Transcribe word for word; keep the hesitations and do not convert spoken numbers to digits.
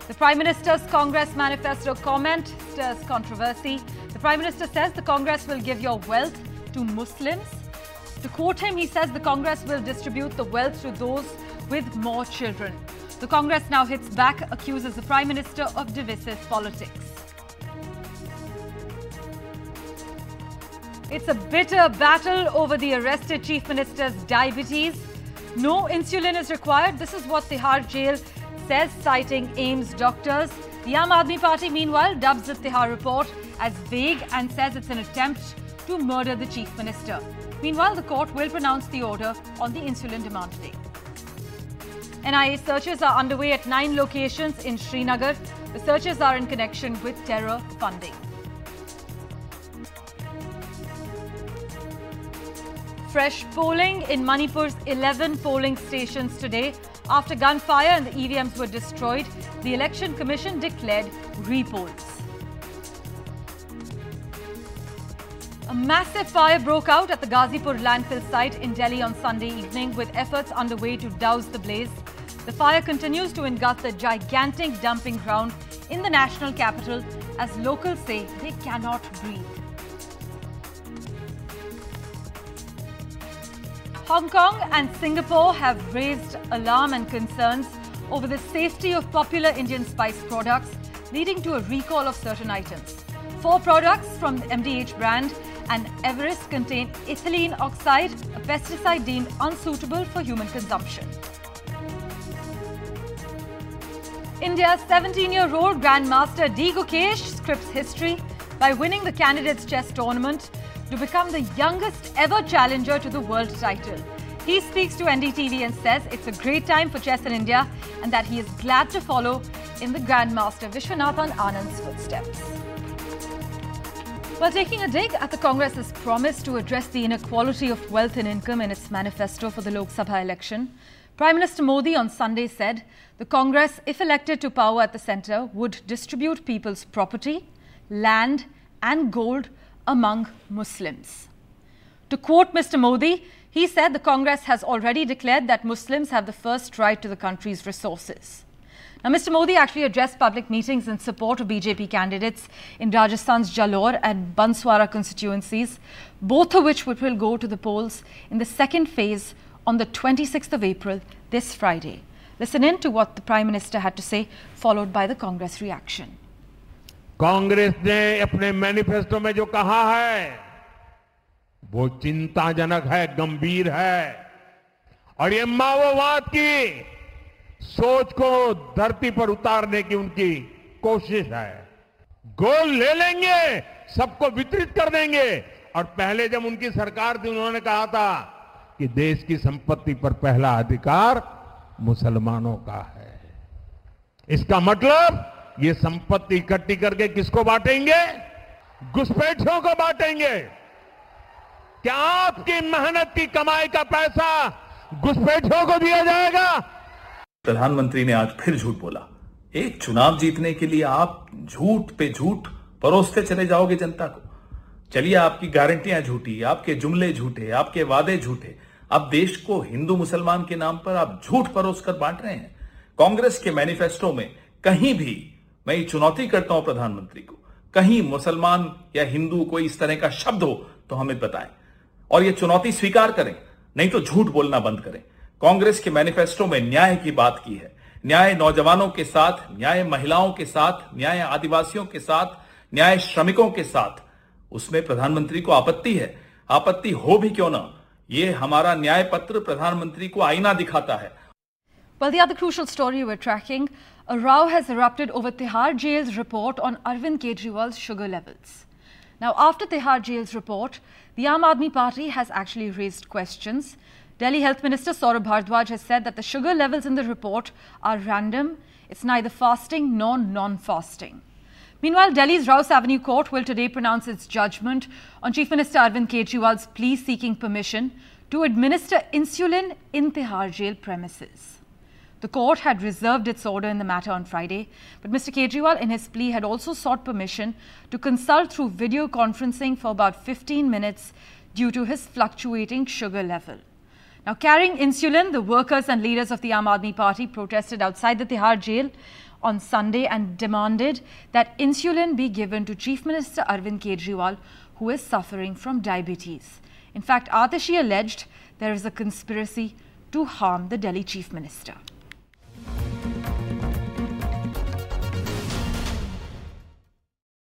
The Prime Minister's Congress manifesto comment stirs controversy. The Prime Minister says the Congress will give your wealth to Muslims. To quote him, he says the Congress will distribute the wealth to those with more children. The Congress now hits back, accuses the Prime Minister of divisive politics. It's a bitter battle over the arrested Chief Minister's diabetes. No insulin is required. This is what Tihar jail says, citing AIIMS doctors. The Aam Aadmi Party, meanwhile, dubs the Tihar report as vague and says it's an attempt to murder the Chief Minister. Meanwhile, the court will pronounce the order on the insulin demand today. N I A searches are underway at nine locations in Srinagar. The searches are in connection with terror funding. Fresh polling in Manipur's eleven polling stations today. After gunfire and the E V Ms were destroyed, the Election Commission declared repolls. A massive fire broke out at the Ghazipur landfill site in Delhi on Sunday evening, with efforts underway to douse the blaze. The fire continues to engulf the gigantic dumping ground in the national capital as locals say they cannot breathe. Hong Kong and Singapore have raised alarm and concerns over the safety of popular Indian spice products, leading to a recall of certain items. Four products from the M D H brand and Everest contain ethylene oxide, a pesticide deemed unsuitable for human consumption. India's seventeen-year-old Grandmaster D. Gukesh scripts history by winning the Candidates Chess Tournament to become the youngest ever challenger to the world title. He speaks to N D T V and says it's a great time for chess in India and that he is glad to follow in the Grandmaster Vishwanathan Anand's footsteps. While taking a dig at the Congress's promise to address the inequality of wealth and income in its manifesto for the Lok Sabha election, Prime Minister Modi on Sunday said the Congress, if elected to power at the centre, would distribute people's property, land and gold among Muslims. To quote Mister Modi, he said the Congress has already declared that Muslims have the first right to the country's resources. Now, Mister Modi actually addressed public meetings in support of B J P candidates in Rajasthan's Jalore and Banswara constituencies, both of which will go to the polls in the second phase on the twenty-sixth of April, this Friday. Listen in to what the Prime Minister had to say, followed by the Congress reaction. Congress ने अपने manifesto में जो कहा है वो चिंताजनक है, गंभीर है और ये माओवाद की सोच को धरती पर उतारने की उनकी कोशिश है। गोल्ड ले लेंगे, सबको वितरित कर देंगे और पहले जब उनकी सरकार थी उन्होंने कहा था कि देश की संपत्ति पर पहला अधिकार मुसलमानों का है। इसका मतलब ये संपत्ति इकट्ठी करके किसको बांटेंगे? घुसपैठियों को बांटेंगे। क्या आपकी मेहनत की कमाई का पैसा घुसपैठियों को दिया जाएगा? प्रधानमंत्री ने आज फिर झूठ बोला। एक चुनाव जीतने के लिए आप झूठ पे झूठ परोसते चले जाओगे जनता को। चलिए, आपकी गारंटियां झूठी, आपके जुमले झूठे, आपके वादे झूठे। अब देश को हिंदू मुसलमान के नाम पर आप झूठ परोस कर बांट रहे हैं। कांग्रेस के मैनिफेस्टो में कहीं भी, मैं ये चुनौती करता हूं प्रधानमंत्री को, कहीं मुसलमान या हिंदू कोई इस तरह का शब्द हो तो हमें बताएं और ये चुनौती स्वीकार करें, नहीं तो झूठ बोलना बंद करें। कांग्रेस के मैनिफेस्टो में न्याय की बात की है। न्याय नौजवानों के साथ, न्याय महिलाओं के साथ, न्याय आदिवासियों के साथ, न्याय श्रमिकों के साथ। उसमें प्रधानमंत्री को आपत्ति है। आपत्ति हो भी क्यों ना, ये हमारा न्याय पत्र प्रधानमंत्री को आईना दिखाता है। Well, the other crucial story we're tracking, a row has erupted over Tihar Jail's report on Arvind Kejriwal's sugar levels. Now, after Tihar Jail's report, the Aam Aadmi Party has actually raised questions. Delhi Health Minister Saurabh Bhardwaj has said that the sugar levels in the report are random. It's neither fasting nor non-fasting. Meanwhile, Delhi's Rouse Avenue Court will today pronounce its judgment on Chief Minister Arvind Kejriwal's plea seeking permission to administer insulin in Tihar Jail premises. The court had reserved its order in the matter on Friday, but Mister Kejriwal in his plea had also sought permission to consult through video conferencing for about fifteen minutes due to his fluctuating sugar level. Now, carrying insulin, the workers and leaders of the Aam Aadmi Party protested outside the Tihar jail on Sunday and demanded that insulin be given to Chief Minister Arvind Kejriwal, who is suffering from diabetes. In fact, Atashi alleged there is a conspiracy to harm the Delhi Chief Minister.